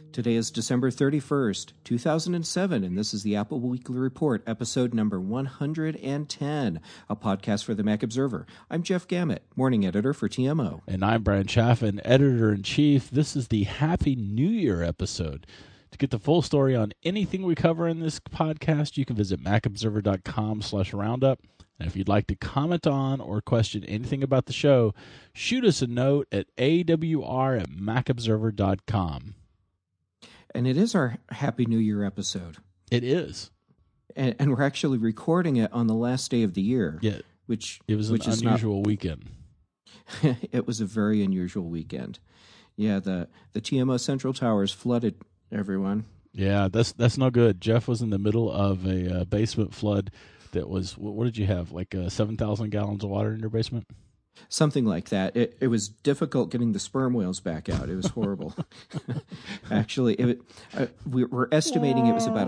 Today is December 31st, 2007, and this is the Apple Weekly Report, episode number 110, a podcast for the Mac Observer. I'm Jeff Gamet, morning editor for TMO. And I'm Brian Chaffin, editor-in-chief. This is the Happy New Year episode. To get the full story on anything we cover in this podcast, you can visit macobserver.com/roundup. And if you'd like to comment on or question anything about the show, shoot us a note at awr@macobserver.com. And it is our Happy New Year episode. It is. And we're actually recording it on the last day of the year. Yeah. It was an unusual weekend. It was a very unusual weekend. Yeah, the TMO Central Towers flooded, everyone. Yeah, that's no good. Jeff was in the middle of a basement flood that was, what did you have, like 7,000 gallons of water in your basement? Something like that. It was difficult getting the sperm whales back out. It was horrible. Actually, we're estimating it was about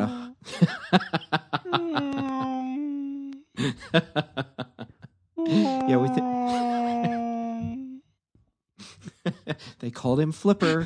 they called him Flipper.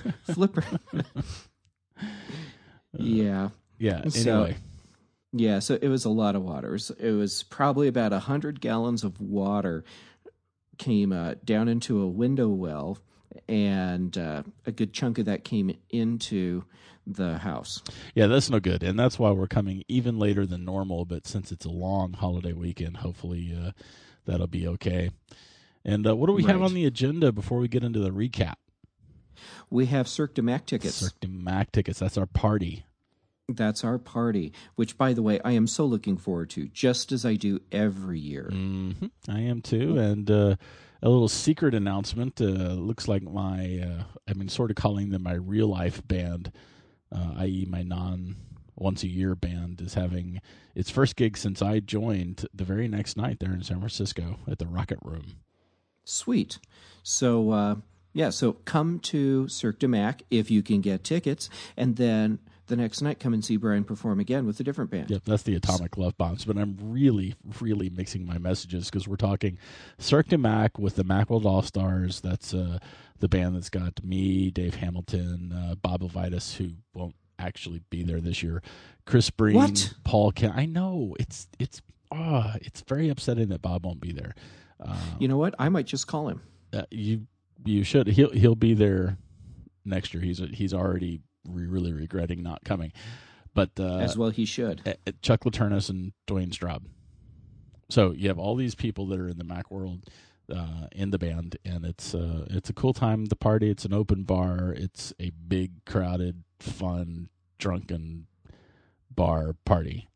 Yeah. Yeah, anyway. So it was a lot of water. It was probably about 100 gallons of water came down into a window well, and a good chunk of that came into the house. Yeah, that's no good, and that's why we're coming even later than normal, but since it's a long holiday weekend, hopefully that'll be okay. And what do we have on the agenda before we get into the recap? We have Cirque du Mac tickets. Cirque du Mac tickets, that's our party. That's our party, which, by the way, I am so looking forward to, just as I do every year. Mm-hmm. I am too, and a little secret announcement. Looks like sort of calling them my real-life band, i.e. my non-once-a-year band, is having its first gig since I joined the very next night there in San Francisco at the Rocket Room. Sweet. So, so come to Cirque du Mac if you can get tickets, and then the next night, come and see Brian perform again with a different band. Yep, that's the Atomic Love Bombs. But I'm really, really mixing my messages because we're talking Cirque du Mac with the Macworld All-Stars. That's the band that's got me, Dave Hamilton, Bob Ovitis, who won't actually be there this year, Chris Breen, what? Paul Kent. I know it's very upsetting that Bob won't be there. You know what? I might just call him. You should. He'll be there next year. He's already really regretting not coming, but as well he should. Chuck Laternis and Dwayne Straub. So you have all these people that are in the Mac world in the band, and it's a cool time. The party. It's an open bar. It's a big, crowded, fun, drunken bar party.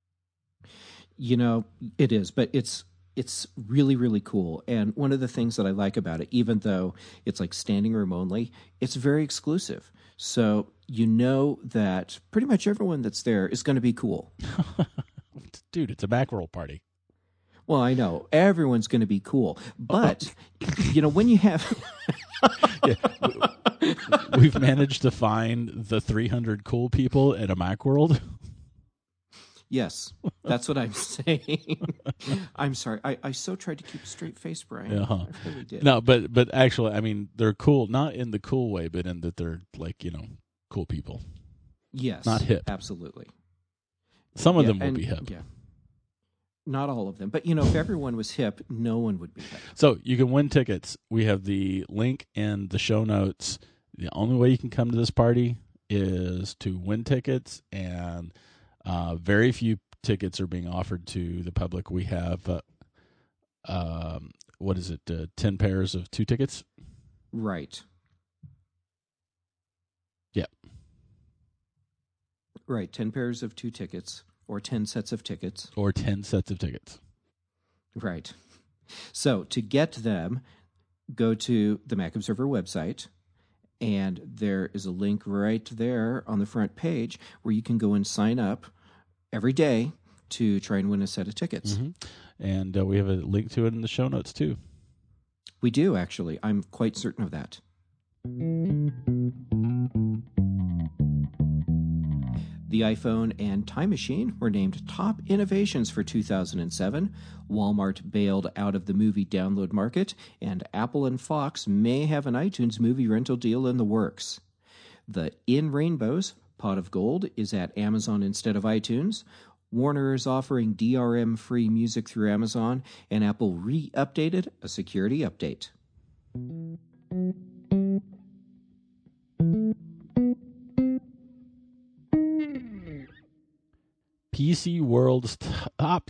You know, it is, but it's really, really cool. And one of the things that I like about it, even though it's like standing room only, it's very exclusive. So you know that pretty much everyone that's there is going to be cool. Dude, it's a Macworld party. Well, I know. Everyone's going to be cool. But, when you have... We've managed to find the 300 cool people at a Macworld. Yes, that's what I'm saying. I'm sorry. I so tried to keep a straight face, Brian. Uh-huh. I really did. No, but actually, I mean, they're cool, not in the cool way, but in that they're like, cool people. Yes. Not hip. Absolutely. Some of them will be hip. Yeah. Not all of them. But, if everyone was hip, no one would be hip. So you can win tickets. We have the link in the show notes. The only way you can come to this party is to win tickets, and very few tickets are being offered to the public. We have, 10 pairs of 2 tickets? Right. Yeah. Right, 10 pairs of 2 tickets, or 10 sets of tickets. Or 10 sets of tickets. Right. So to get them, go to the Mac Observer website, and there is a link right there on the front page where you can go and sign up every day to try and win a set of tickets. Mm-hmm. And we have a link to it in the show notes, too. We do, actually. I'm quite certain of that. The iPhone and Time Machine were named top innovations for 2007. Walmart bailed out of the movie download market, and Apple and Fox may have an iTunes movie rental deal in the works. The In Rainbows Pot of Gold is at Amazon instead of iTunes. Warner is offering DRM-free music through Amazon, and Apple re-updated a security update. PC World's top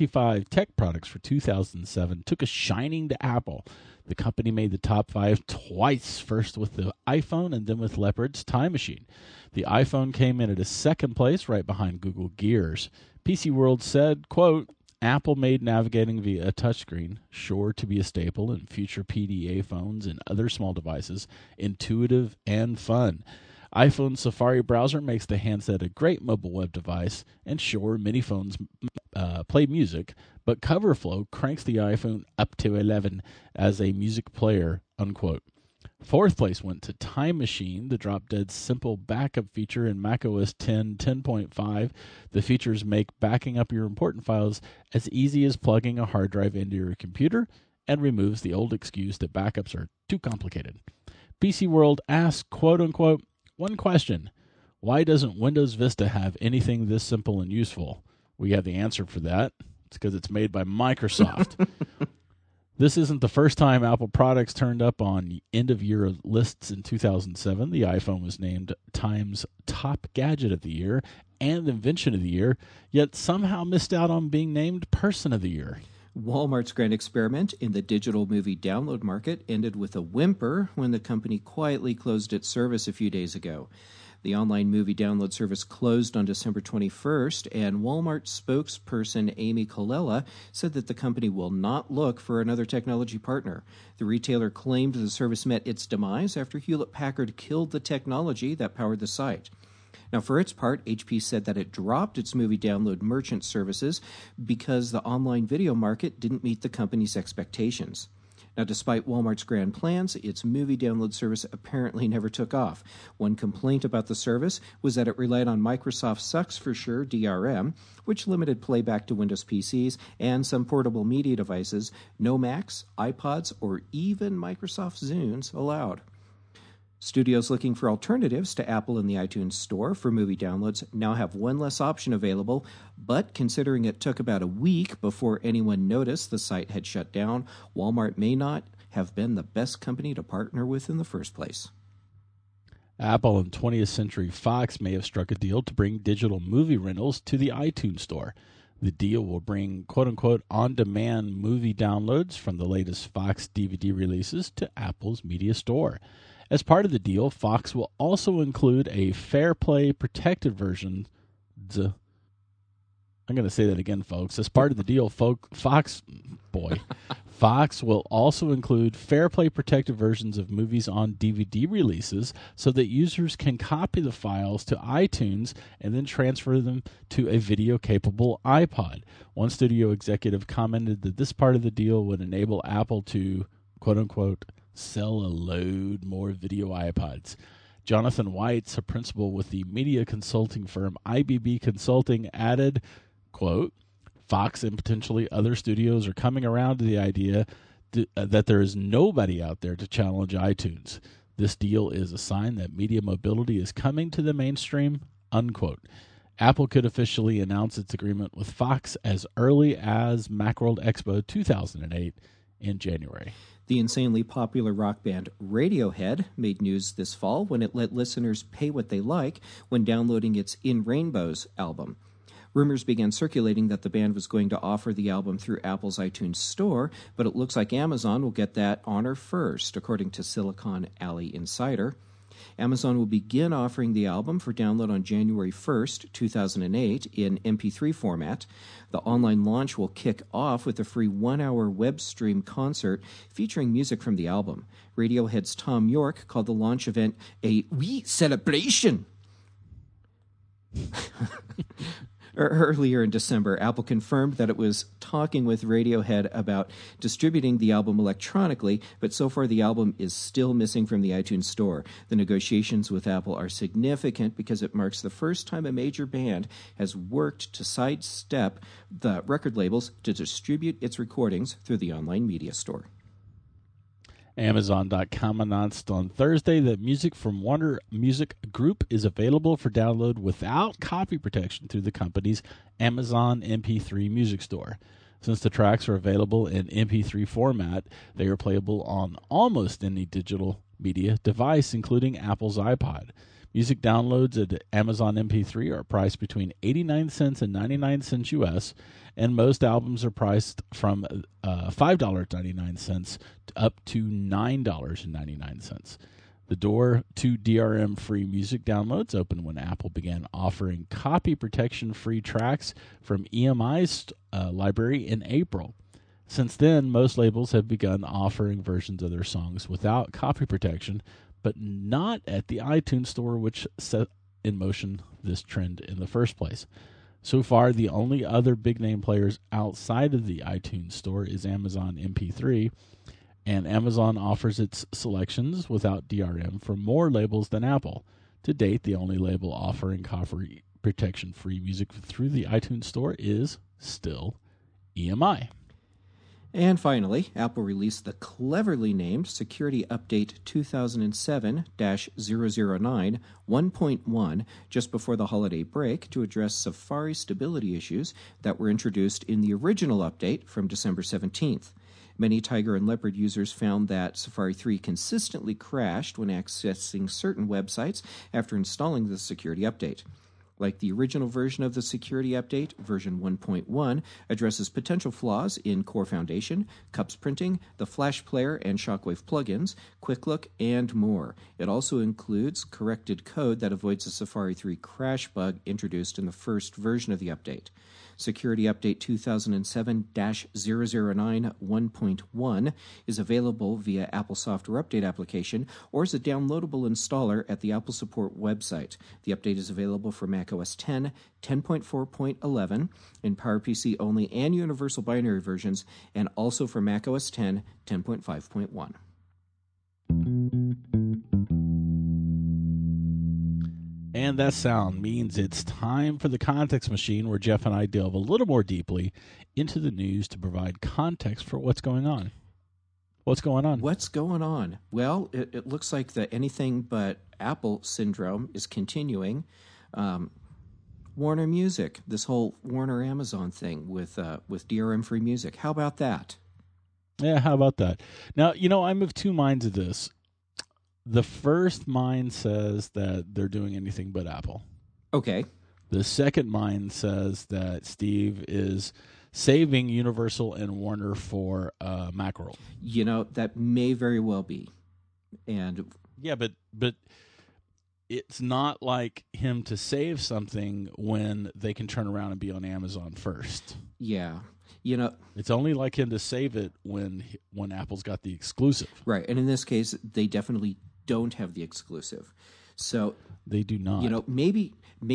25 tech products for 2007 took a shining to Apple. The company made the top 5 twice, first with the iPhone and then with Leopard's Time Machine. The iPhone came in at a second place, right behind Google Gears. PC World said, quote, Apple made navigating via a touchscreen, sure to be a staple in future PDA phones and other small devices, intuitive and fun. iPhone Safari browser makes the handset a great mobile web device, and sure, many phones play music, but CoverFlow cranks the iPhone up to 11 as a music player, unquote. Fourth place went to Time Machine, the drop-dead simple backup feature in macOS 10 10.5. The features make backing up your important files as easy as plugging a hard drive into your computer and removes the old excuse that backups are too complicated. PC World asked, quote-unquote, one question, why doesn't Windows Vista have anything this simple and useful? We have the answer for that. It's because it's made by Microsoft. This isn't the first time Apple products turned up on end-of-year lists in 2007. The iPhone was named Time's top gadget of the year and invention of the year, yet somehow missed out on being named person of the year. Walmart's grand experiment in the digital movie download market ended with a whimper when the company quietly closed its service a few days ago. The online movie download service closed on December 21st, and Walmart spokesperson Amy Colella said that the company will not look for another technology partner. The retailer claimed the service met its demise after Hewlett-Packard killed the technology that powered the site. Now, for its part, HP said that it dropped its movie download merchant services because the online video market didn't meet the company's expectations. Now, despite Walmart's grand plans, its movie download service apparently never took off. One complaint about the service was that it relied on Microsoft Sucks For Sure DRM, which limited playback to Windows PCs and some portable media devices. No Macs, iPods, or even Microsoft Zunes allowed. Studios looking for alternatives to Apple in the iTunes Store for movie downloads now have one less option available, but considering it took about a week before anyone noticed the site had shut down, Walmart may not have been the best company to partner with in the first place. Apple and 20th Century Fox may have struck a deal to bring digital movie rentals to the iTunes Store. The deal will bring quote-unquote on-demand movie downloads from the latest Fox DVD releases to Apple's media store. As part of the deal, Fox will also include a Fair Play protected version. I'm going to say that again, folks. As part of the deal, Fox will also include Fair Play protected versions of movies on DVD releases so that users can copy the files to iTunes and then transfer them to a video-capable iPod. One studio executive commented that this part of the deal would enable Apple to, quote-unquote, sell a load more video iPods. Jonathan Weitz, a principal with the media consulting firm IBB Consulting, added, quote, Fox and potentially other studios are coming around to the idea that there is nobody out there to challenge iTunes. This deal is a sign that media mobility is coming to the mainstream, unquote. Apple could officially announce its agreement with Fox as early as Macworld Expo 2008 in January. The insanely popular rock band Radiohead made news this fall when it let listeners pay what they like when downloading its In Rainbows album. Rumors began circulating that the band was going to offer the album through Apple's iTunes Store, but it looks like Amazon will get that honor first, according to Silicon Alley Insider. Amazon will begin offering the album for download on January 1st, 2008 in MP3 format. The online launch will kick off with a free 1-hour web stream concert featuring music from the album. Radiohead's Tom York called the launch event a wee celebration. Earlier in December, Apple confirmed that it was talking with Radiohead about distributing the album electronically, but so far the album is still missing from the iTunes Store. The negotiations with Apple are significant because it marks the first time a major band has worked to sidestep the record labels to distribute its recordings through the online media store. Amazon.com announced on Thursday that music from Warner Music Group is available for download without copy protection through the company's Amazon MP3 music store. Since the tracks are available in MP3 format, they are playable on almost any digital media device, including Apple's iPod. Music downloads at Amazon MP3 are priced between 89 cents and 99 cents U.S., and most albums are priced from $5.99 up to $9.99. The door to DRM-free music downloads opened when Apple began offering copy protection-free tracks from EMI's library in April. Since then, most labels have begun offering versions of their songs without copy protection, but not at the iTunes Store, which set in motion this trend in the first place. So far, the only other big-name players outside of the iTunes Store is Amazon MP3, and Amazon offers its selections without DRM for more labels than Apple. To date, the only label offering copy protection-free music through the iTunes Store is still EMI. And finally, Apple released the cleverly named Security Update 2007-009 1.1 just before the holiday break to address Safari stability issues that were introduced in the original update from December 17th. Many Tiger and Leopard users found that Safari 3 consistently crashed when accessing certain websites after installing the security update. Like the original version of the security update, version 1.1 addresses potential flaws in Core Foundation, Cups printing, the Flash Player and Shockwave plugins, Quick Look, and more. It also includes corrected code that avoids a Safari 3 crash bug introduced in the first version of the update. Security Update 2007-009 1.1 is available via Apple Software Update application or as a downloadable installer at the Apple Support website. The update is available for Mac OS X, 10.4.11, in PowerPC only and universal binary versions, and also for Mac OS X, 10.5.1. And that sound means it's time for the Context Machine, where Jeff and I delve a little more deeply into the news to provide context for what's going on. What's going on? What's going on? Well, it looks like the anything but Apple syndrome is continuing. Warner Music, this whole Warner Amazon thing with DRM-free music. How about that? Yeah, how about that? Now, I'm of two minds of this. The first mind says that they're doing anything but Apple. Okay. The second mind says that Steve is saving Universal and Warner for Macworld. That may very well be. And yeah, but it's not like him to save something when they can turn around and be on Amazon first. Yeah. It's only like him to save it when Apple's got the exclusive. Right. And in this case, they definitely don't have the exclusive. So they do not. Maybe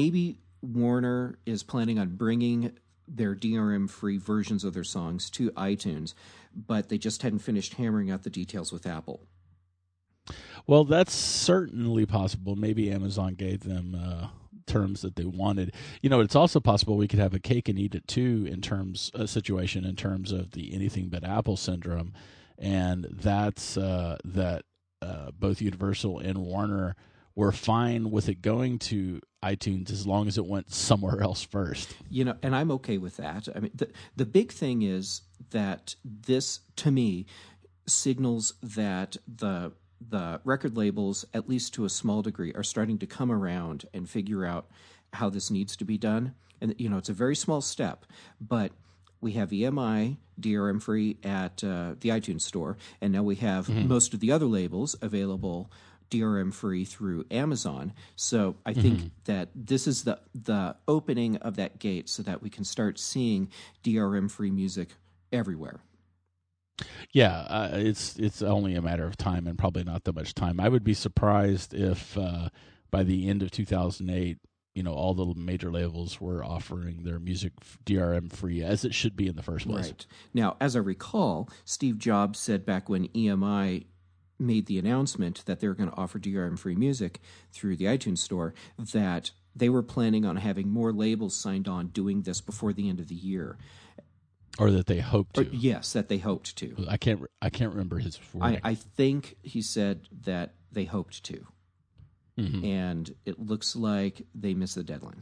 Warner is planning on bringing their DRM-free versions of their songs to iTunes, but they just hadn't finished hammering out the details with Apple. Well, that's certainly possible. Maybe Amazon gave them terms that they wanted. It's also possible we could have a cake and eat it too situation in terms of the anything but Apple syndrome, and that's that both Universal and Warner were fine with it going to iTunes as long as it went somewhere else first. And I'm okay with that. I mean, the big thing is that this, to me, signals that the record labels, at least to a small degree, are starting to come around and figure out how this needs to be done. And, it's a very small step, but we have EMI DRM-free at the iTunes Store, and now we have most of the other labels available DRM-free through Amazon. So I think that this is the opening of that gate so that we can start seeing DRM-free music everywhere. Yeah, it's only a matter of time, and probably not that much time. I would be surprised if by the end of 2008, all the major labels were offering their music DRM free, as it should be in the first place. Right. Now, as I recall, Steve Jobs said back when EMI made the announcement that they were going to offer DRM free music through the iTunes Store, that they were planning on having more labels signed on doing this before the end of the year. Or that they hope to. Yes, that they hoped to. I can't remember his wording. I think he said that they hoped to. Mm-hmm. And it looks like they missed the deadline.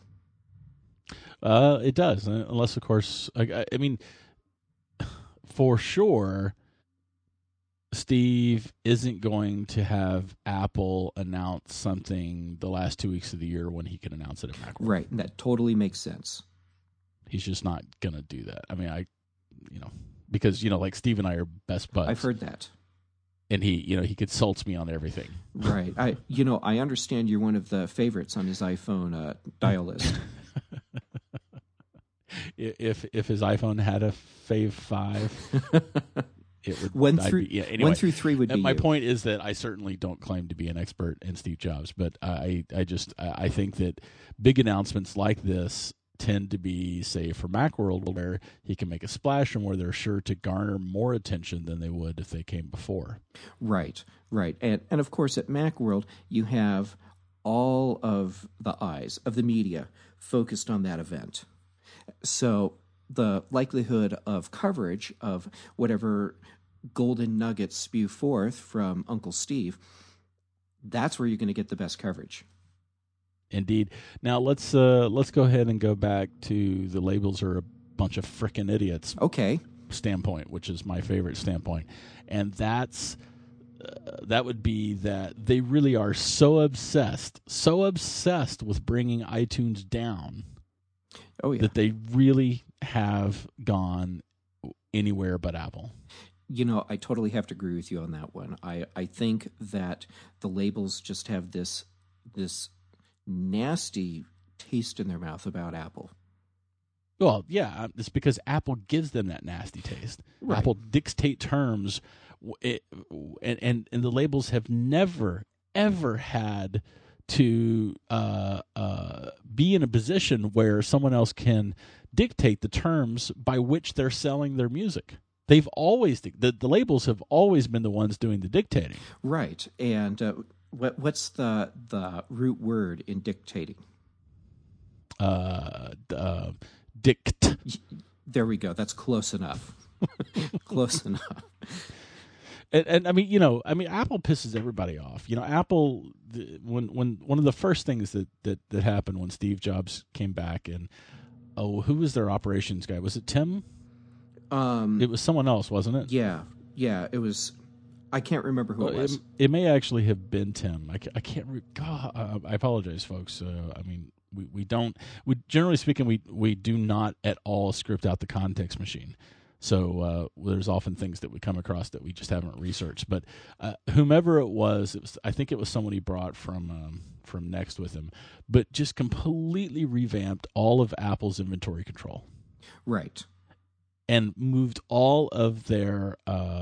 It does, unless, of course, I mean, for sure, Steve isn't going to have Apple announce something the last 2 weeks of the year when he can announce it at Macworld. Right, and that totally makes sense. He's just not going to do that. I mean, because, like Steve and I are best buds. I've heard that. And he consults me on everything. Right. I understand you're one of the favorites on his iPhone dial list. If his iPhone had a Fave 5, it would. 1 through 3 would be. My point is that I certainly don't claim to be an expert in Steve Jobs, but I think that big announcements like this tend to be, say, for Macworld, where he can make a splash and where they're sure to garner more attention than they would if they came before. Right. And of course, at Macworld, you have all of the eyes of the media focused on that event. So the likelihood of coverage of whatever golden nuggets spew forth from Uncle Steve, that's where you're going to get the best coverage. Indeed. Now let's go ahead and go back to the labels are a bunch of frickin' idiots. Okay. Standpoint, which is my favorite standpoint, and that would be that they really are so obsessed with bringing iTunes down. Oh yeah. That they really have gone anywhere but Apple. I totally have to agree with you on that one. I think that the labels just have this nasty taste in their mouth about Apple. Well, yeah, it's because Apple gives them that nasty taste. Right. Apple dictate terms, and the labels have never, ever had to be in a position where someone else can dictate the terms by which they're selling their music. They've always the labels have always been the ones doing the dictating. Right, and what's the root word in dictating? Dict. There we go. That's close enough. Close enough. And I mean, Apple pisses everybody off. Apple, when one of the first things that happened when Steve Jobs came back, and who was their operations guy? Was it Tim? It was someone else, wasn't it? Yeah, it was. I can't remember who it was. It may actually have been Tim. I can't. I apologize, folks. I mean, we don't. We generally speaking, we do not at all script out the context machine. So there's often things that we come across that we just haven't researched. But whomever it was, I think it was someone he brought from Next with him, but just completely revamped all of Apple's inventory control. Right. And moved all of their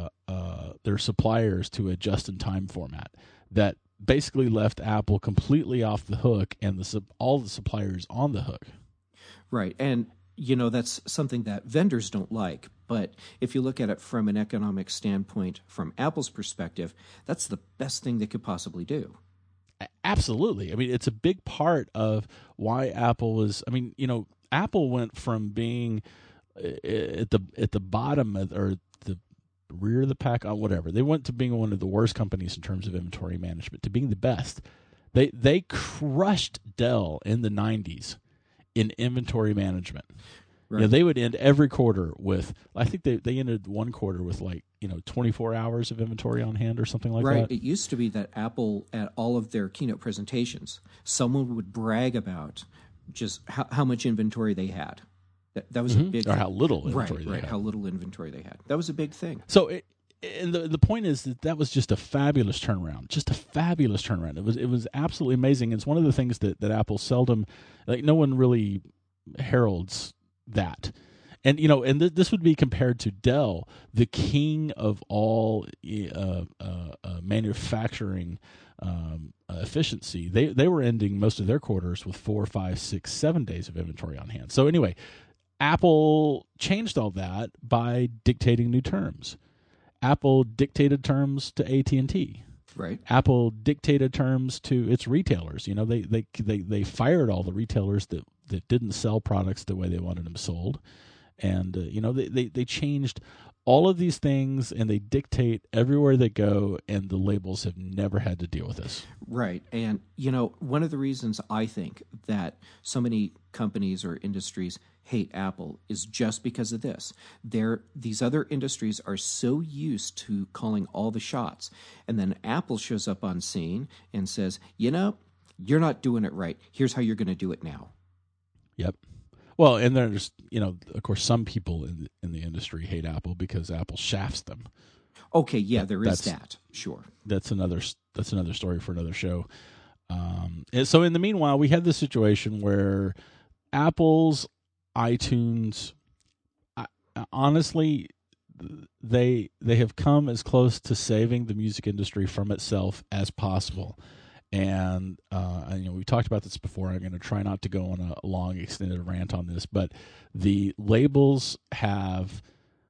suppliers to a just-in-time format that basically left Apple completely off the hook and all the suppliers on the hook. Right. And that's something that vendors don't like. But if you look at it from an economic standpoint, from Apple's perspective, that's the best thing they could possibly do. Absolutely. I mean, it's a big part of why Apple was. I mean, Apple went from being at the bottom or the rear of the pack, whatever. They went to being one of the worst companies in terms of inventory management to being the best. They crushed Dell in the 90s in inventory management. Right. They would end every quarter with, I think they ended one quarter with 24 hours of inventory on hand or something like that. Right. It used to be that Apple, at all of their keynote presentations, someone would brag about just how much inventory they had. That was a big thing. Or how little inventory they had. How little inventory they had. That was a big thing. So and the point is that was just a fabulous turnaround. Just a fabulous turnaround. It was absolutely amazing. It's one of the things that Apple seldom, no one really heralds that. And this would be compared to Dell, the king of all manufacturing efficiency. They were ending most of their quarters with 4, 5, 6, 7 days of inventory on hand. So anyway, Apple changed all that by dictating new terms. Apple dictated terms to AT&T. Right. Apple dictated terms to its retailers. They fired all the retailers that didn't sell products the way they wanted them sold, And they changed all of these things, and they dictate everywhere they go, and the labels have never had to deal with this. Right. And, one of the reasons I think that so many companies or industries hate Apple is just because of this. These other industries are so used to calling all the shots. And then Apple shows up on scene and says, you're not doing it right. Here's how you're going to do it now. Yep. Well, and there's, of course, some people in the industry hate Apple because Apple shafts them. Okay, yeah, there is that. Sure. That's another story for another show. And so in the meanwhile, we have this situation where Apple's iTunes, honestly, they have come as close to saving the music industry from itself as possible. And we talked about this before. I'm going to try not to go on a long, extended rant on this, but the labels have,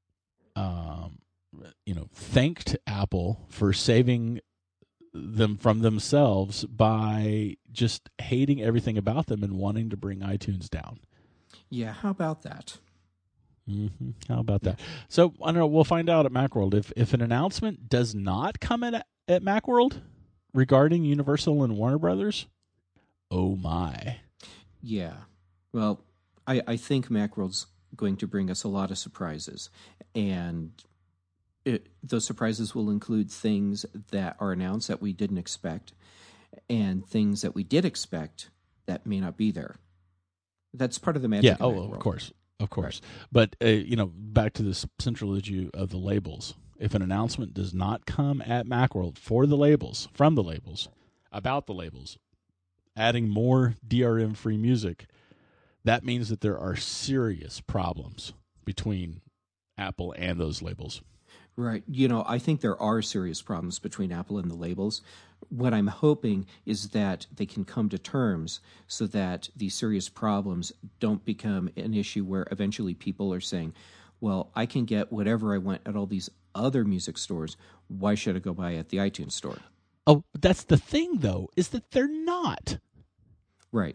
thanked Apple for saving them from themselves by just hating everything about them and wanting to bring iTunes down. Yeah, how about that? Mm-hmm. How about that? So I don't know. We'll find out at Macworld if an announcement does not come at Macworld regarding Universal and Warner Brothers. Oh my! Yeah. Well, I think Macworld's going to bring us a lot of surprises, and those surprises will include things that are announced that we didn't expect, and things that we did expect that may not be there. That's part of the magic. Yeah. Of Macworld. Of course. Right. But back to this central issue of the labels. If an announcement does not come at Macworld from the labels, about the labels, adding more DRM-free music, that means that there are serious problems between Apple and those labels. Right. I think there are serious problems between Apple and the labels. What I'm hoping is that they can come to terms so that these serious problems don't become an issue where eventually people are saying, well, I can get whatever I want at all these other music stores. Why should I go buy at the iTunes store? Oh, that's the thing, though, is that they're not. Right.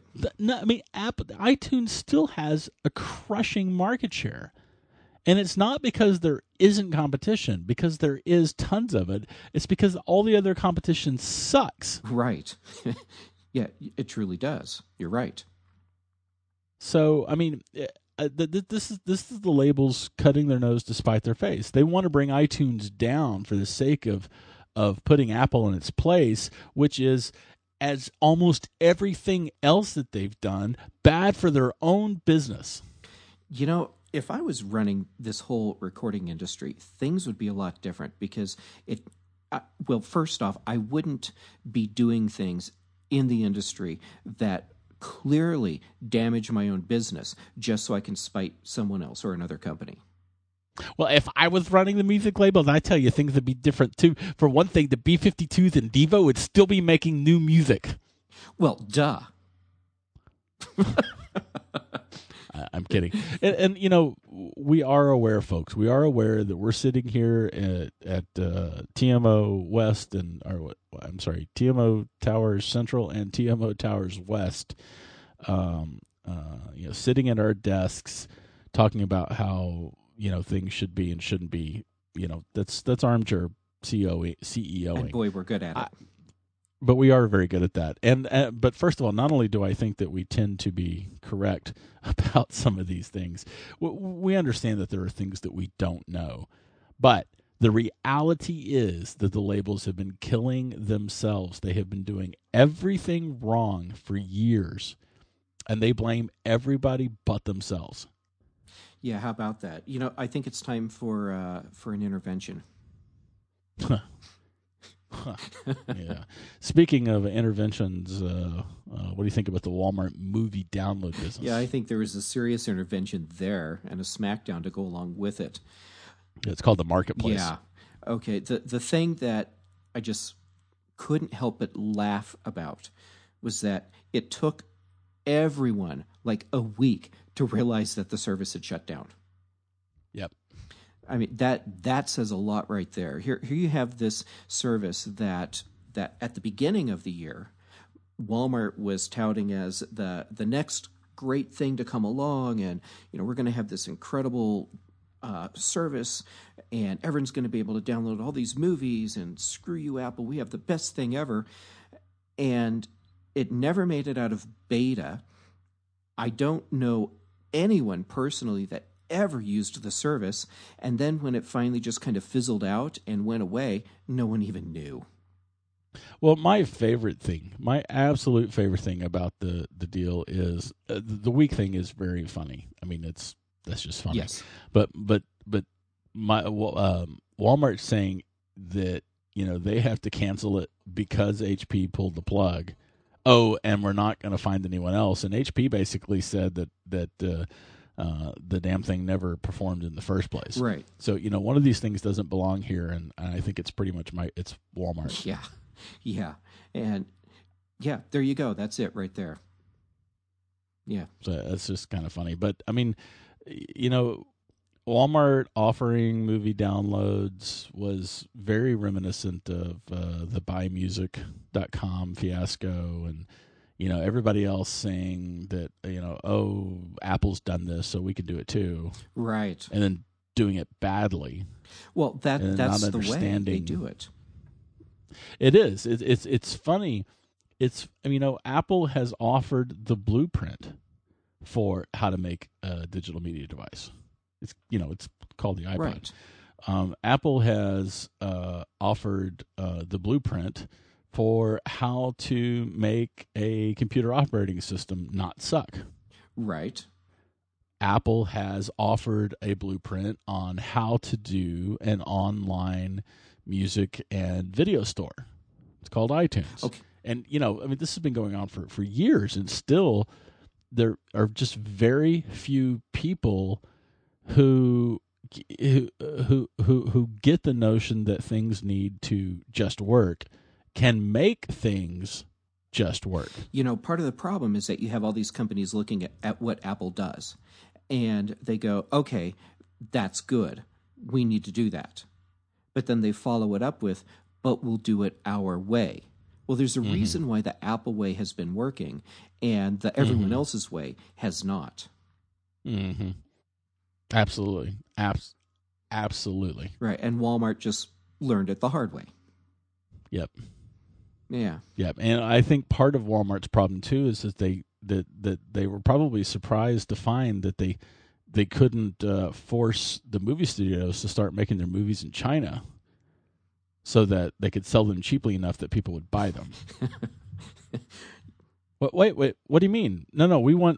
iTunes still has a crushing market share. And it's not because there isn't competition, because there is tons of it. It's because all the other competition sucks. Right. Yeah, it truly does. You're right. So, this is the labels cutting their nose to spite their face. They want to bring iTunes down for the sake of putting Apple in its place, which is, as almost everything else that they've done, bad for their own business. If I was running this whole recording industry, things would be a lot different because first off, I wouldn't be doing things in the industry that clearly damage my own business just so I can spite someone else or another company. Well, if I was running the music label, I tell you, things would be different too. For one thing, the B-52s and Devo would still be making new music. Well, duh. I'm kidding. And we are aware, folks. We are aware that we're sitting here at TMO West TMO Towers Central and TMO Towers West, sitting at our desks talking about how, things should be and shouldn't be. That's armchair CEO. And boy, we're good at it. But we are very good at that. And but first of all, not only do I think that we tend to be correct about some of these things, we understand that there are things that we don't know. But the reality is that the labels have been killing themselves. They have been doing everything wrong for years, and they blame everybody but themselves. Yeah, how about that? I think it's time for an intervention. Yeah. Speaking of interventions, what do you think about the Walmart movie download business? Yeah, I think there was a serious intervention there and a smackdown to go along with it. It's called the marketplace. Yeah. Okay. The thing that I just couldn't help but laugh about was that it took everyone like a week to realize that the service had shut down. Yep. I mean, that says a lot right there. Here you have this service that at the beginning of the year, Walmart was touting as the next great thing to come along, and we're going to have this incredible service, and everyone's going to be able to download all these movies, and screw you, Apple, we have the best thing ever. And it never made it out of beta. I don't know anyone personally that ever used the service, and then when it finally just kind of fizzled out and went away, no one even knew. Well, my absolute favorite thing about the deal is the week thing is very funny. I mean, that's just funny. Yes. But my Walmart saying that they have to cancel it because HP pulled the plug. Oh, and we're not going to find anyone else. And HP basically said that the damn thing never performed in the first place. Right. So one of these things doesn't belong here, and I think it's pretty much it's Walmart. Yeah, and there you go. That's it right there. Yeah. So that's just kind of funny, but I mean, Walmart offering movie downloads was very reminiscent of the buymusic.com fiasco, and everybody else saying that oh, Apple's done this, so we can do it too, right? And then doing it badly. Well, that's the way they do it. It is. It's funny. Apple has offered the blueprint for how to make a digital media device. It's called the iPod. Right. Apple has offered the blueprint for how to make a computer operating system not suck. Right. Apple has offered a blueprint on how to do an online music and video store. It's called iTunes. Okay. And this has been going on for years, and still there are just very few people who get the notion that things need to just work, can make things just work. Part of the problem is that you have all these companies looking at what Apple does, and they go, okay, that's good. We need to do that. But then they follow it up with, but we'll do it our way. Well, there's a reason why the Apple way has been working and the everyone else's way has not. Mm-hmm. Absolutely. Absolutely. Right. And Walmart just learned it the hard way. Yep. Yeah. Yep. And I think part of Walmart's problem too is that they were probably surprised to find that they couldn't force the movie studios to start making their movies in China so that they could sell them cheaply enough that people would buy them. Wait, what do you mean? No, we want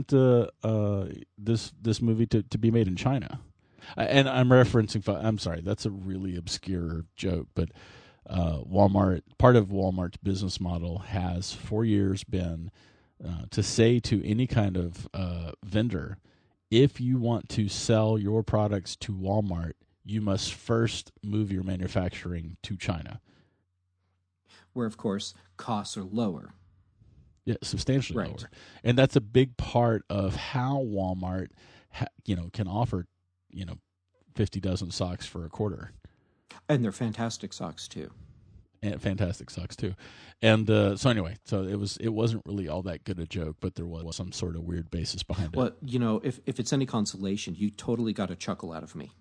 this movie to be made in China. And I'm referencing, I'm sorry, that's a really obscure joke, but Walmart, part of Walmart's business model has for years been to say to any kind of vendor, if you want to sell your products to Walmart, you must first move your manufacturing to China. Where, of course, costs are lower. Yeah, substantially right. lower. And that's a big part of how Walmart can offer 50 dozen socks for a quarter. And they're fantastic socks too. And fantastic socks too. And so anyway, it wasn't really all that good a joke, but there was some sort of weird basis behind it. Well, if it's any consolation, you totally got a chuckle out of me.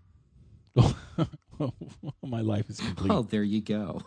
My life is complete. Oh, there you go.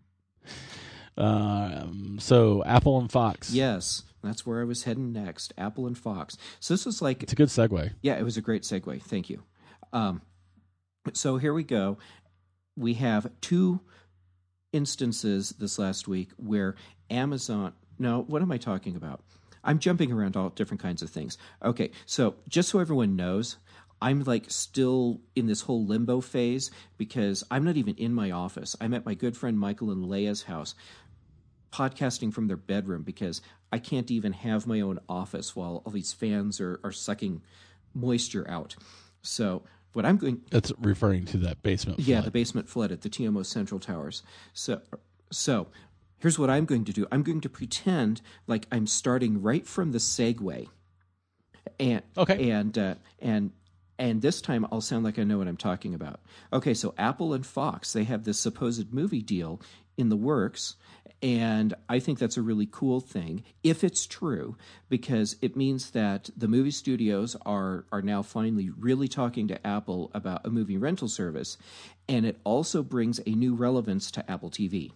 So Apple and Fox. Yes, that's where I was heading next. Apple and Fox. So this was like... It's a good segue. Yeah, it was a great segue. Thank you. So here we go. We have two instances this last week where Amazon... No, what am I talking about? I'm jumping around all different kinds of things. Okay, so just so everyone knows, I'm still in this whole limbo phase because I'm not even in my office. I'm at my good friend Michael and Leia's house, podcasting from their bedroom because I can't even have my own office while all these fans are sucking moisture out. So what I'm going... That's referring to that basement flood. Yeah, the basement flood at the TMO Central Towers. So here's what I'm going to do. I'm going to pretend like I'm starting right from the segue. And, okay. And this time I'll sound like I know what I'm talking about. Okay, so Apple and Fox, they have this supposed movie deal in the works. And I think that's a really cool thing, if it's true, because it means that the movie studios are now finally really talking to Apple about a movie rental service. And it also brings a new relevance to Apple TV.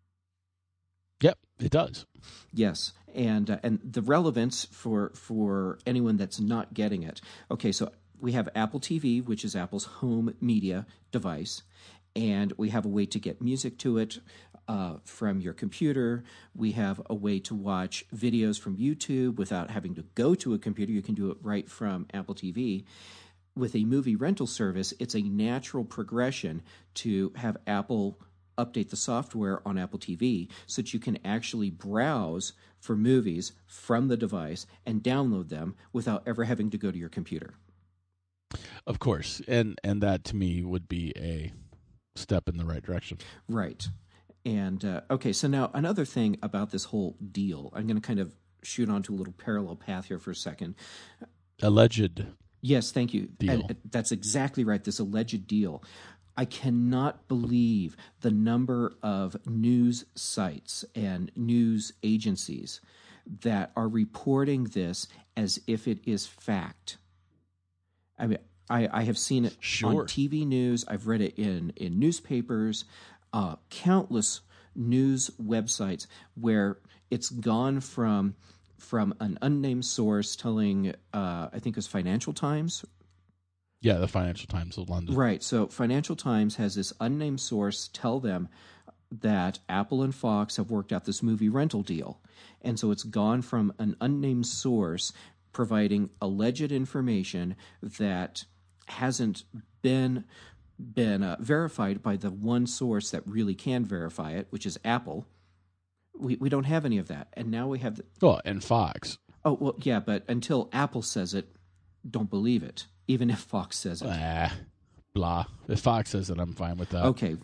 Yep, it does. Yes, and the relevance for anyone that's not getting it. Okay, so we have Apple TV, which is Apple's home media device, and we have a way to get music to it from your computer. We have a way to watch videos from YouTube without having to go to a computer. You can do it right from Apple TV. With a movie rental service, it's a natural progression to have Apple update the software on Apple TV so that you can actually browse for movies from the device and download them without ever having to go to your computer. Of course, and that to me would be a step in the right direction. Right. And okay, so now another thing about this whole deal, I'm going to kind of shoot onto a little parallel path here for a second. Alleged. Yes, thank you. Deal. And that's exactly right, this alleged deal. I cannot believe the number of news sites and news agencies that are reporting this as if it is fact. I mean, I have seen it on TV news. I've read it in newspapers, countless news websites where it's gone from an unnamed source telling, I think it was Financial Times. Yeah, the Financial Times of London. Right. So Financial Times has this unnamed source tell them that Apple and Fox have worked out this movie rental deal. And so it's gone from an unnamed source providing alleged information that hasn't been verified by the one source that really can verify it, which is Apple. We don't have any of that. And now we have and Fox. Oh, well, yeah, but until Apple says it, don't believe it. Even if Fox says it. Blah. If Fox says it, I'm fine with that. Okay.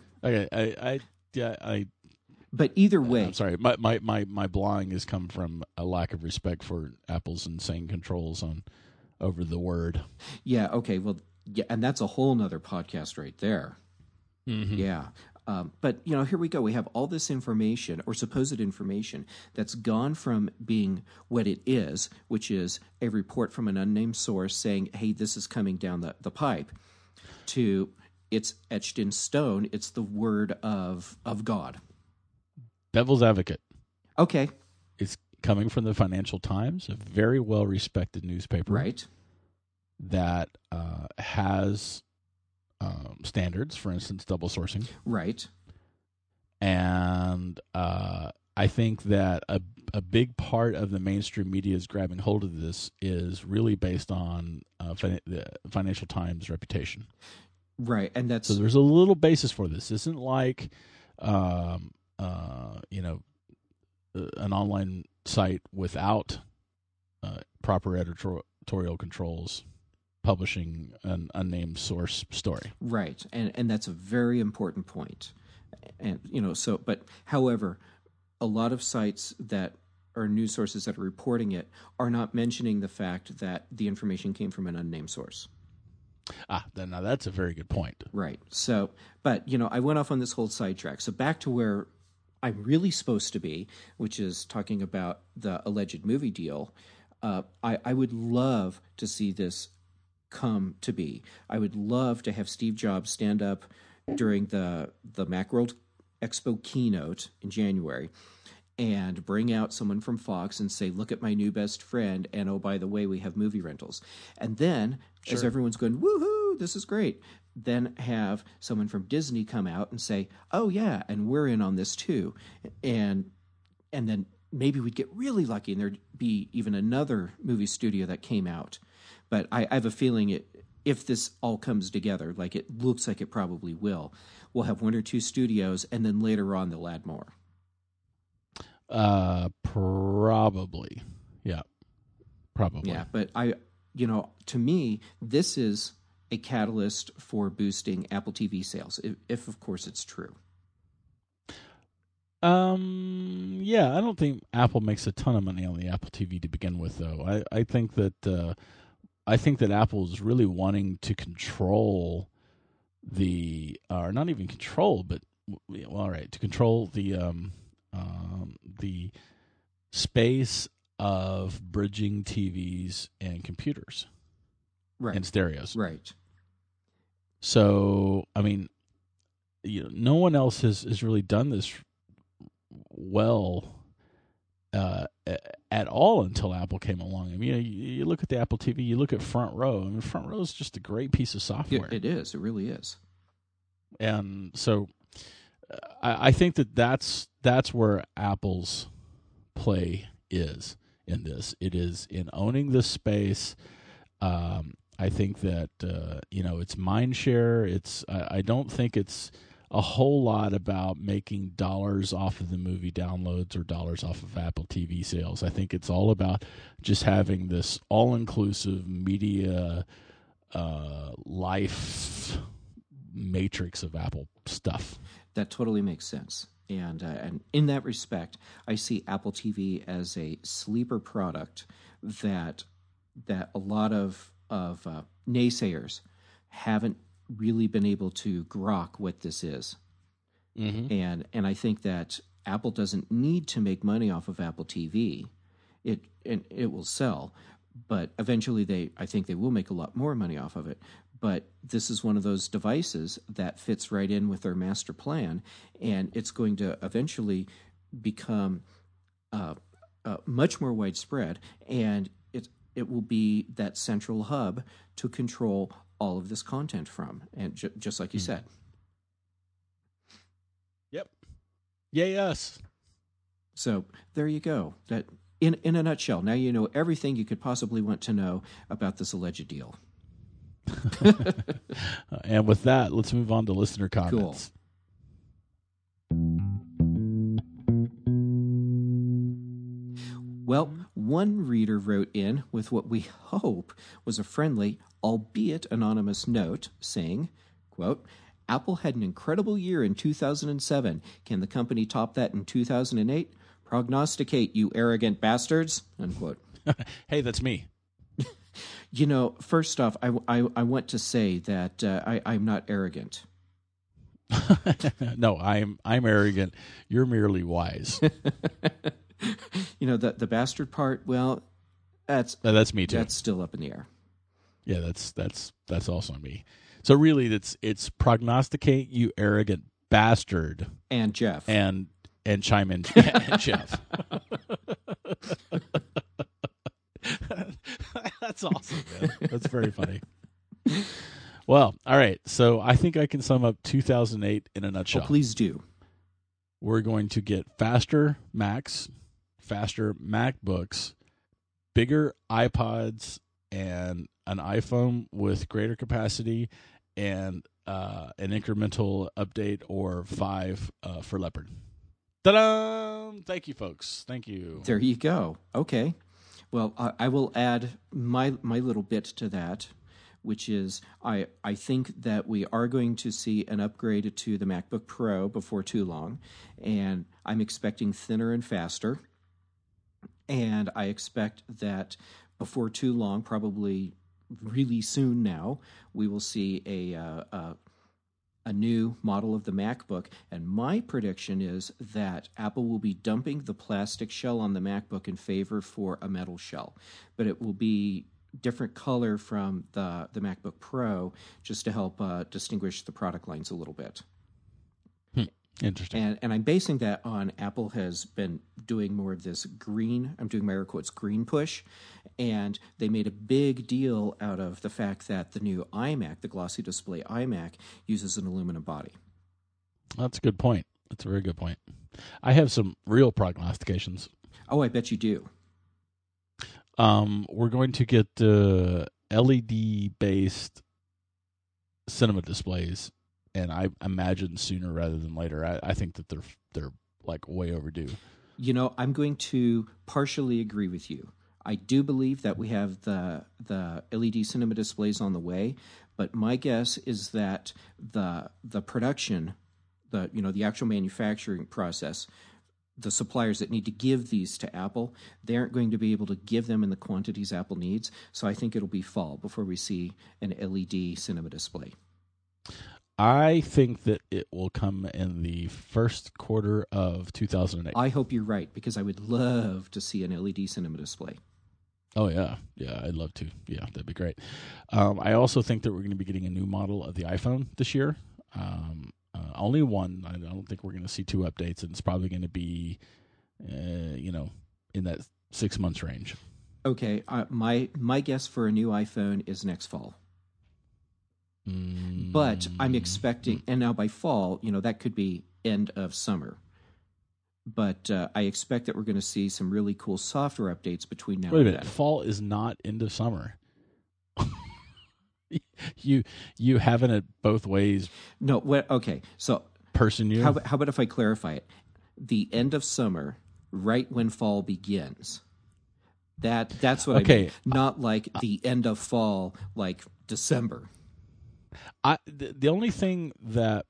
I But either way, I'm sorry. My blahing has come from a lack of respect for Apple's insane controls over the word. Yeah. Okay. Well, yeah, and that's a whole nother podcast right there. Mm-hmm. Yeah. But here we go. We have all this information or supposed information that's gone from being what it is, which is a report from an unnamed source saying, "Hey, this is coming down the pipe," to it's etched in stone. It's the word of God. Devil's advocate. Okay. It's coming from the Financial Times, a very well-respected newspaper. Right. That has standards, for instance, double sourcing. Right. And I think that a big part of the mainstream media's grabbing hold of this is really based on the Financial Times reputation. Right, and that's so there's a little basis for this. This isn't like an online site without proper editorial controls publishing an unnamed source story. Right, and that's a very important point. And but however, a lot of sites that are news sources that are reporting it are not mentioning the fact that the information came from an unnamed source. Now that's a very good point. Right. So, but I went off on this whole sidetrack. So back to where I'm really supposed to be, which is talking about the alleged movie deal. I would love to see this come to be. I would love to have Steve Jobs stand up during the Macworld Expo keynote in January and bring out someone from Fox and say, "Look at my new best friend, and oh, by the way, we have movie rentals." And then, as everyone's going, "Woohoo, this is great," then have someone from Disney come out and say, "Oh yeah, and we're in on this too." And then maybe we'd get really lucky and there'd be even another movie studio that came out. But I have a feeling if this all comes together, like it looks like it probably will, we'll have one or two studios, and then later on they'll add more. Probably. Yeah. Probably. Yeah, but to me, this is a catalyst for boosting Apple TV sales, if of course it's true. Yeah, I don't think Apple makes a ton of money on the Apple TV to begin with, though. I think that Apple is really wanting to control or not even control, but well, all right, to control the space of bridging TVs and computers Right. and stereos. Right. So, I mean, no one else has really done this well at all until Apple came along. I mean, you look at the Apple TV, you look at Front Row. I mean, Front Row is just a great piece of software. It is. It really is. And so, I think that's where Apple's play is in this. It is in owning this space. I think that it's mind share. I don't think it's a whole lot about making dollars off of the movie downloads or dollars off of Apple TV sales. I think it's all about just having this all-inclusive media life matrix of Apple stuff. That totally makes sense. And in that respect, I see Apple TV as a sleeper product that a lot of naysayers haven't really been able to grok what this is. Mm-hmm. And I think that Apple doesn't need to make money off of Apple TV. It will sell, but eventually I think they will make a lot more money off of it. But this is one of those devices that fits right in with their master plan, and it's going to eventually become much more widespread, and it will be that central hub to control all of this content from, and just like you said. Yep. Yay us. So there you go. That in a nutshell. Now you know everything you could possibly want to know about this alleged deal. And with that, let's move on to listener comments. Well, one reader wrote in with what we hope was a friendly, albeit anonymous note saying, quote, Apple had an incredible year in 2007. Can the company top that in 2008? Prognosticate, you arrogant bastards, unquote. Hey, that's me. First off, I want to say that I'm not arrogant. No, I'm arrogant. You're merely wise. The bastard part, well, that's me too. That's still up in the air. Yeah, that's also me. So really, it's prognosticate, you arrogant bastard, and Jeff, and chime in, and Jeff. That's awesome, man. That's very funny. Well, all right. So I think I can sum up 2008 in a nutshell. Oh, please do. We're going to get faster Macs, faster MacBooks, bigger iPods, and an iPhone with greater capacity, and an incremental update or 5 for Leopard. Ta-da! Thank you, folks. Thank you. There you go. Okay. Well, I will add my little bit to that, which is I think that we are going to see an upgrade to the MacBook Pro before too long, and I'm expecting thinner and faster. And I expect that before too long, probably really soon now, we will see a new model of the MacBook. And my prediction is that Apple will be dumping the plastic shell on the MacBook in favor for a metal shell. But it will be different color from the MacBook Pro just to help distinguish the product lines a little bit. Interesting. And I'm basing that on Apple has been doing more of this green, I'm doing my air quotes, green push. And they made a big deal out of the fact that the new iMac, the glossy display iMac, uses an aluminum body. That's a good point. That's a very good point. I have some real prognostications. Oh, I bet you do. We're going to get LED-based cinema displays, and I imagine sooner rather than later. I think that they're like way overdue. I'm going to partially agree with you. I do believe that we have the LED cinema displays on the way, but my guess is that the production, the actual manufacturing process, the suppliers that need to give these to Apple, they aren't going to be able to give them in the quantities Apple needs. So I think it'll be fall before we see an LED cinema display. I think that it will come in the first quarter of 2008. I hope you're right, because I would love to see an LED cinema display. Oh, yeah. Yeah, I'd love to. Yeah, that'd be great. I also think that we're going to be getting a new model of the iPhone this year. Only one. I don't think we're going to see 2 updates, and it's probably going to be, in that 6 months range. Okay, my guess for a new iPhone is next fall. But I'm expecting, and now by fall, that could be end of summer. But I expect that we're going to see some really cool software updates between now Wait a and minute. then. Fall is not end of summer. You having it both ways. No, okay. So person you. How about if I clarify it? The end of summer, right when fall begins. That's what I mean. Not like the end of fall, like December. The only thing that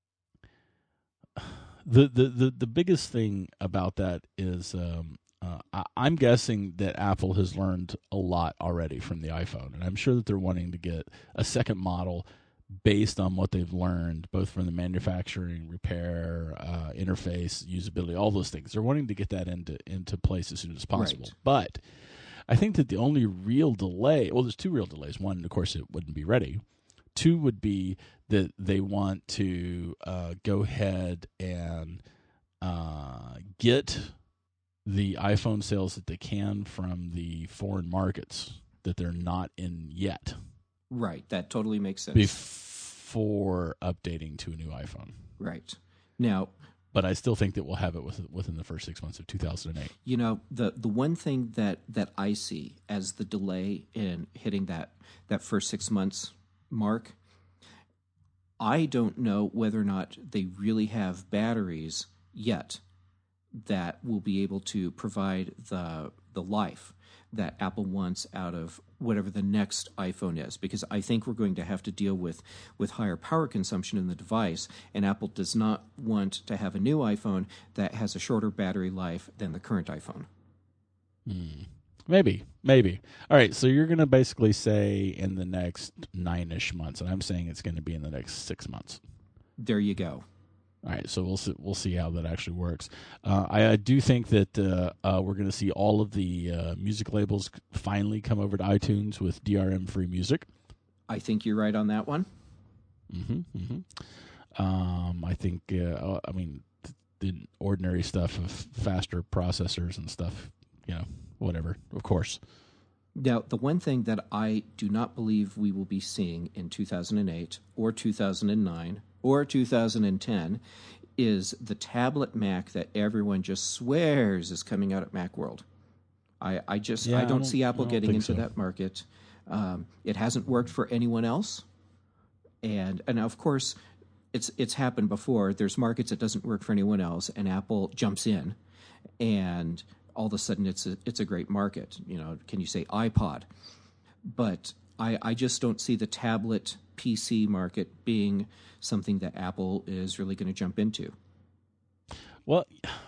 the biggest thing about that is I'm guessing that Apple has learned a lot already from the iPhone, and I'm sure that they're wanting to get a second model based on what they've learned, both from the manufacturing, repair, interface, usability, all those things. They're wanting to get that into place as soon as possible. Right. But I think that the only real delay, well, there's 2 real delays. One, of course, it wouldn't be ready. 2 would be that they want to go ahead and get the iPhone sales that they can from the foreign markets that they're not in yet. Right, that totally makes sense. Before updating to a new iPhone. Right. Now, but I still think that we'll have it within the first 6 months of 2008. The one thing that I see as the delay in hitting that first 6 months mark, I don't know whether or not they really have batteries yet that will be able to provide the life that Apple wants out of whatever the next iPhone is, because I think we're going to have to deal with higher power consumption in the device, and Apple does not want to have a new iPhone that has a shorter battery life than the current iPhone. Maybe. All right, so you're going to basically say in the next 9-ish months, and I'm saying it's going to be in the next 6 months. There you go. All right, so we'll see how that actually works. I do think that we're going to see all of the music labels finally come over to iTunes with DRM-free music. I think you're right on that one. I think, the ordinary stuff of faster processors and stuff, whatever, of course. Now, the one thing that I do not believe we will be seeing in 2008 or 2009 or 2010 is the tablet Mac that everyone just swears is coming out at Macworld. I don't see Apple getting into that market. It hasn't worked for anyone else, and of course, it's happened before. There's markets it doesn't work for anyone else, and Apple jumps in, and all of a sudden it's a great market. Can you say iPod? But I just don't see the tablet PC market being something that Apple is really going to jump into. Well,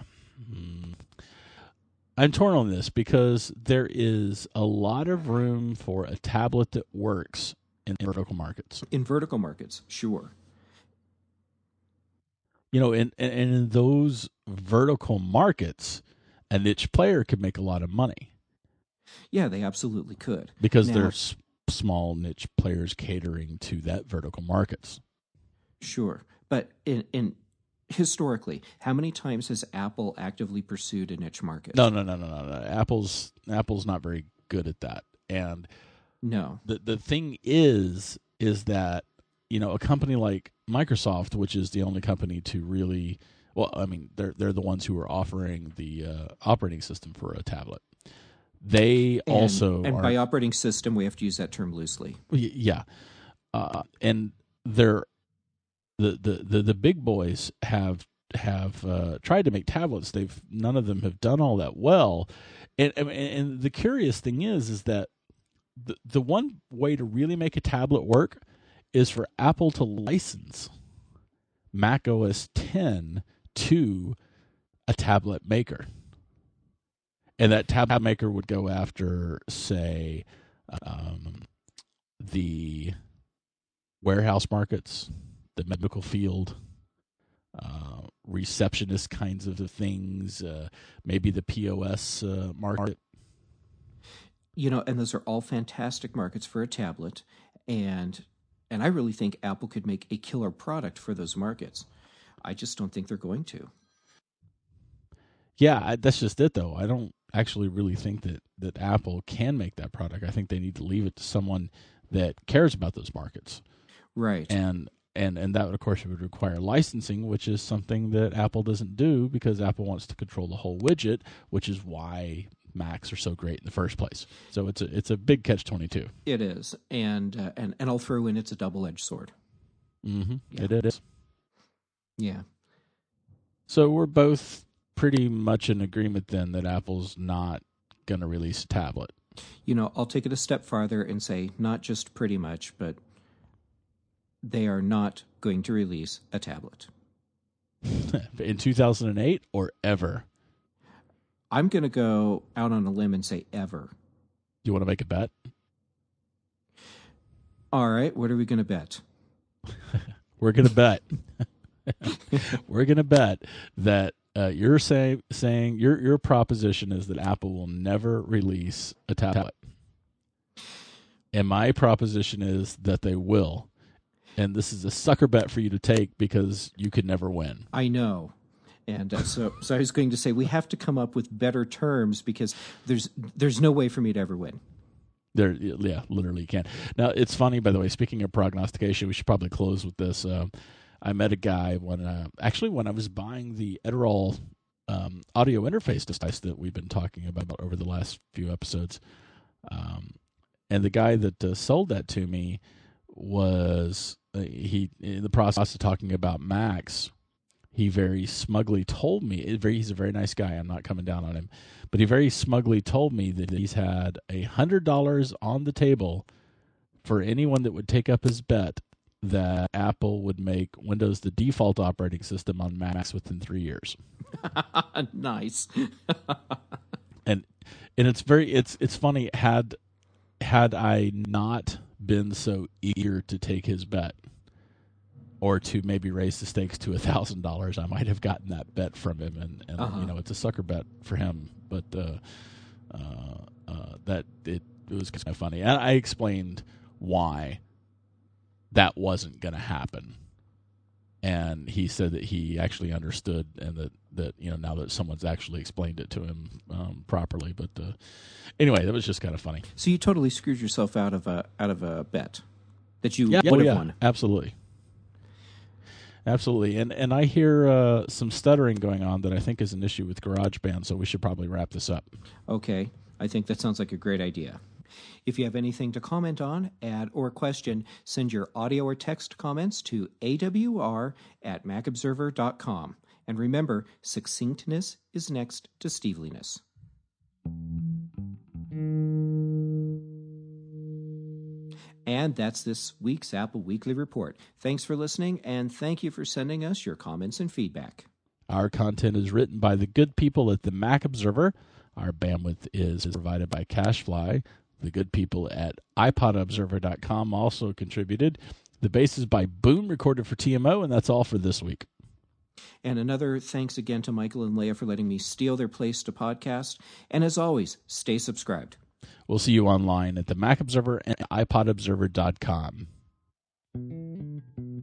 I'm torn on this because there is a lot of room for a tablet that works in vertical markets. In vertical markets, sure. And in those vertical markets, a niche player could make a lot of money. Yeah, they absolutely could. Because there's small niche players catering to that vertical markets. Sure. But in historically, how many times has Apple actively pursued a niche market? No. Apple's not very good at that. And no. The thing is that, a company like Microsoft, which is the only company to really, they're the ones who are offering the operating system for a tablet. They by operating system, we have to use that term loosely. Yeah, and they're the big boys have tried to make tablets. None of them have done all that well. And the curious thing is that the one way to really make a tablet work is for Apple to license Mac OS X to a tablet maker. And that tablet maker would go after, say, the warehouse markets, the medical field, receptionist kinds of things, maybe the POS market. And those are all fantastic markets for a tablet, and I really think Apple could make a killer product for those markets. I just don't think they're going to. Yeah, that's just it, though. I don't actually really think that Apple can make that product. I think they need to leave it to someone that cares about those markets. Right. And that, of course, would require licensing, which is something that Apple doesn't do because Apple wants to control the whole widget, which is why Macs are so great in the first place. So it's a big catch-22. It is, and I'll throw in it's a double-edged sword. Mm-hmm. Yeah. It is. Yeah. So we're both pretty much in agreement then that Apple's not going to release a tablet. I'll take it a step farther and say not just pretty much, but they are not going to release a tablet. In 2008 or ever? I'm going to go out on a limb and say ever. You want to make a bet? All right, what are we going to bet? We're going to bet. We're going to bet that you're saying your proposition is that Apple will never release a tablet. And my proposition is that they will. And this is a sucker bet for you to take because you could never win. I know. And so I was going to say we have to come up with better terms because there's no way for me to ever win. Yeah, literally you can't. Now, it's funny, by the way, speaking of prognostication, we should probably close with this. I met a guy when I was buying the Edirol audio interface device that we've been talking about over the last few episodes. And the guy that sold that to me was, he in the process of talking about Macs, he very smugly told me, he's a very nice guy, I'm not coming down on him, but he very smugly told me that he's had $100 on the table for anyone that would take up his bet that Apple would make Windows the default operating system on Macs within 3 years. Nice. and it's funny, had I not been so eager to take his bet, or to maybe raise the stakes to $1,000, I might have gotten that bet from him, and it's a sucker bet for him. But that it was kind of funny, and I explained why that wasn't going to happen, and he said that he actually understood, and that now that someone's actually explained it to him properly. But anyway, that was just kind of funny. So you totally screwed yourself out of a bet that you would have won. Absolutely. Absolutely. And I hear some stuttering going on that I think is an issue with GarageBand, so we should probably wrap this up. Okay. I think that sounds like a great idea. If you have anything to comment on, add, or question, send your audio or text comments to awr@macobserver.com. And remember, succinctness is next to steveliness. And that's this week's Apple Weekly Report. Thanks for listening, and thank you for sending us your comments and feedback. Our content is written by the good people at the Mac Observer. Our bandwidth is provided by CacheFly. The good people at iPodObserver.com also contributed. The bass is by Boom, recorded for TMO, and that's all for this week. And another thanks again to Michael and Leah for letting me steal their place to podcast. And as always, stay subscribed. We'll see you online at the Mac Observer and iPodObserver.com.